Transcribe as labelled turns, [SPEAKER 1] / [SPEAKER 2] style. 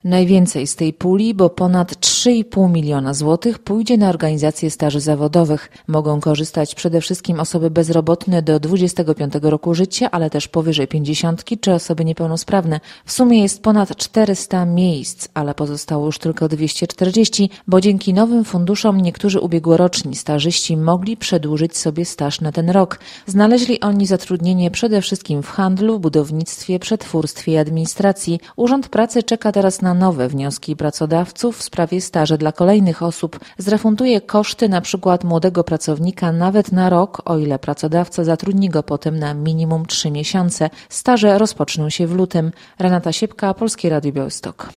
[SPEAKER 1] Najwięcej z tej puli, bo ponad 3,5 miliona złotych pójdzie na organizację staży zawodowych. Mogą korzystać przede wszystkim osoby bezrobotne do 25 roku życia, ale też powyżej 50 czy osoby niepełnosprawne. W sumie jest ponad 400 miejsc, ale pozostało już tylko 240, bo dzięki nowym funduszom niektórzy ubiegłoroczni stażyści mogli przedłużyć sobie staż na ten rok. Znaleźli oni zatrudnienie przede wszystkim w handlu, budownictwie, przetwórstwie i administracji. Urząd Pracy czeka teraz na nowe wnioski pracodawców w sprawie staży dla kolejnych osób. Zrefunduje koszty np. młodego pracownika nawet na rok, o ile pracodawca zatrudni go potem na minimum 3 miesiące. Staże rozpoczną się w lutym. Renata Siepka, Polskie Radio Białystok.